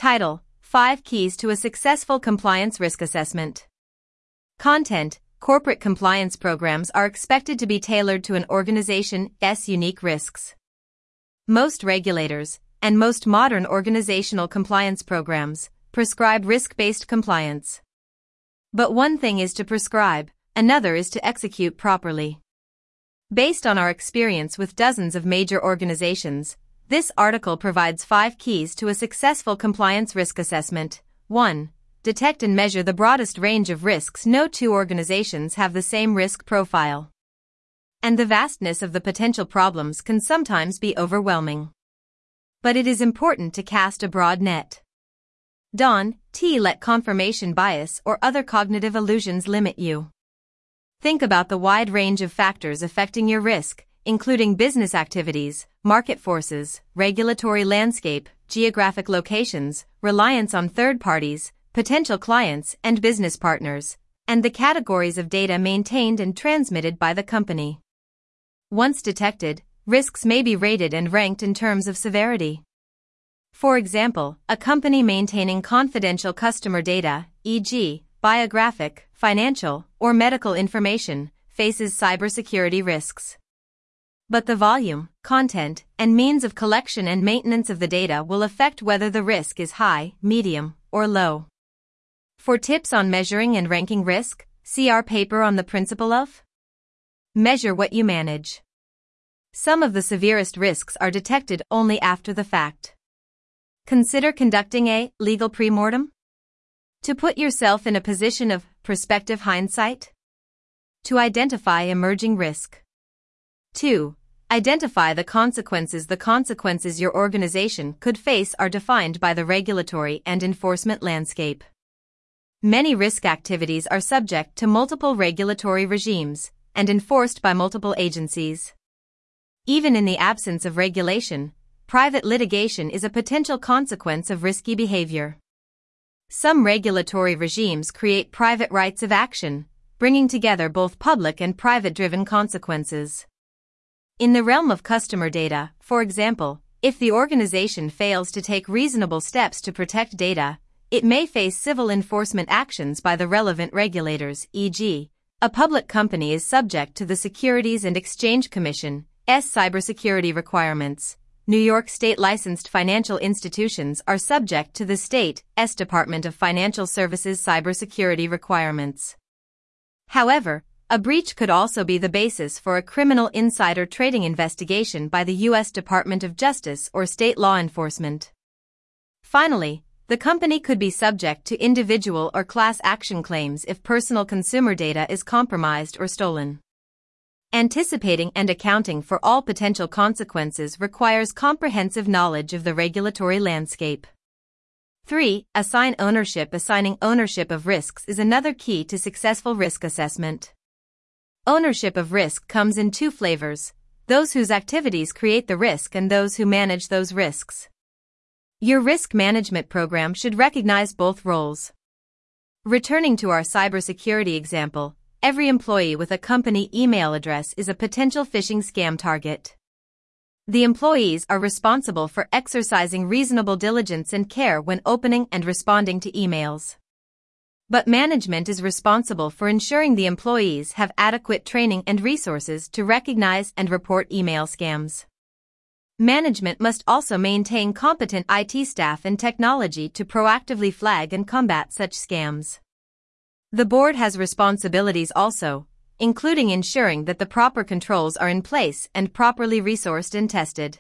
Title: 5 Keys to a Successful Compliance Risk Assessment. Content: Corporate compliance programs are expected to be tailored to an organization's unique risks. Most regulators, and most modern organizational compliance programs, prescribe risk-based compliance. But one thing is to prescribe, another is to execute properly. Based on our experience with dozens of major organizations, this article provides 5 keys to a successful compliance risk assessment. 1. Detect and measure the broadest range of risks. No two organizations have the same risk profile, and the vastness of the potential problems can sometimes be overwhelming. But it is important to cast a broad net. Don't let confirmation bias or other cognitive illusions limit you. Think about the wide range of factors affecting your risk, including business activities, market forces, regulatory landscape, geographic locations, reliance on third parties, potential clients and business partners, and the categories of data maintained and transmitted by the company. Once detected, risks may be rated and ranked in terms of severity. For example, a company maintaining confidential customer data, e.g., biographic, financial, or medical information, faces cybersecurity risks. But the volume, content, and means of collection and maintenance of the data will affect whether the risk is high, medium, or low. For tips on measuring and ranking risk, see our paper on the principle of measure what you manage. Some of the severest risks are detected only after the fact. Consider conducting a legal pre-mortem to put yourself in a position of prospective hindsight. To identify emerging risk. 2. Identify the consequences. The consequences your organization could face are defined by the regulatory and enforcement landscape. Many risk activities are subject to multiple regulatory regimes and enforced by multiple agencies. Even in the absence of regulation, private litigation is a potential consequence of risky behavior. Some regulatory regimes create private rights of action, bringing together both public and private-driven consequences. In the realm of customer data, for example, if the organization fails to take reasonable steps to protect data, it may face civil enforcement actions by the relevant regulators, e.g., a public company is subject to the Securities and Exchange Commission's cybersecurity requirements. New York State licensed financial institutions are subject to the state's Department of Financial Services cybersecurity requirements. However, a breach could also be the basis for a criminal insider trading investigation by the U.S. Department of Justice or state law enforcement. Finally, the company could be subject to individual or class action claims if personal consumer data is compromised or stolen. Anticipating and accounting for all potential consequences requires comprehensive knowledge of the regulatory landscape. 3. Assign ownership. Assigning ownership of risks is another key to successful risk assessment. Ownership of risk comes in 2 flavors: those whose activities create the risk and those who manage those risks. Your risk management program should recognize both roles. Returning to our cybersecurity example, every employee with a company email address is a potential phishing scam target. The employees are responsible for exercising reasonable diligence and care when opening and responding to emails. But management is responsible for ensuring the employees have adequate training and resources to recognize and report email scams. Management must also maintain competent IT staff and technology to proactively flag and combat such scams. The board has responsibilities also, including ensuring that the proper controls are in place and properly resourced and tested.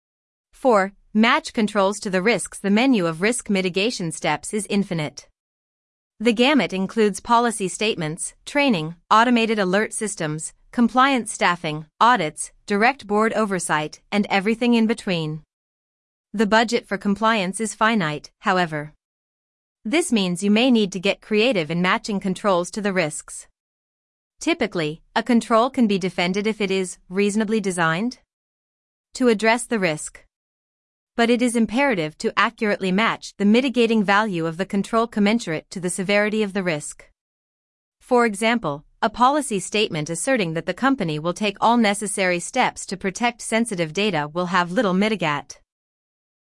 4. Match controls to the risks. The menu of risk mitigation steps is infinite. The gamut includes policy statements, training, automated alert systems, compliance staffing, audits, direct board oversight, and everything in between. The budget for compliance is finite, however. This means you may need to get creative in matching controls to the risks. Typically, a control can be defended if it is reasonably designed to address the risk. But it is imperative to accurately match the mitigating value of the control commensurate to the severity of the risk. For example, a policy statement asserting that the company will take all necessary steps to protect sensitive data will have little mitigate